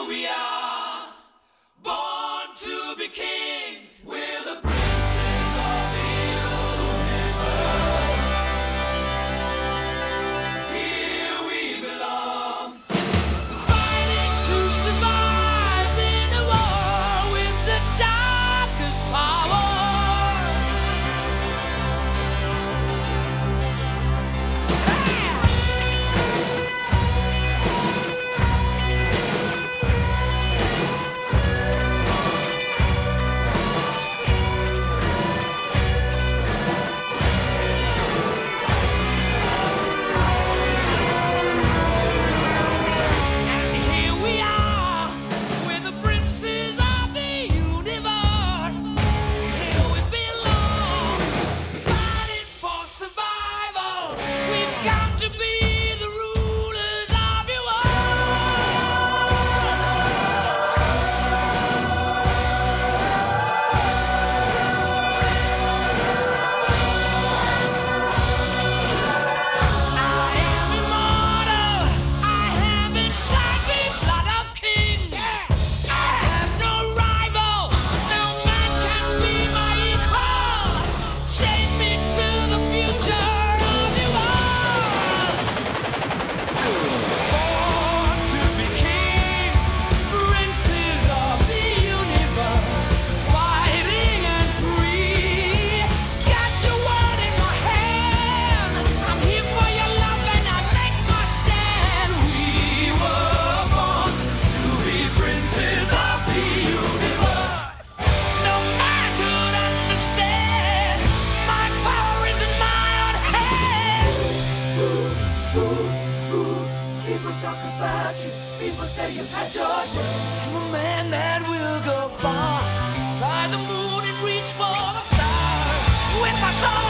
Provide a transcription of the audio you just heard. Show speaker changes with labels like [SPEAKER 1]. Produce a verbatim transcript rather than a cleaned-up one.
[SPEAKER 1] we are, born to be kings. We're the princes of the universe. Here we belong, fighting to survive in a war with the darkest power. People say you've had your day. I'm a man that will go far, fly the moon and reach for the stars with my soul.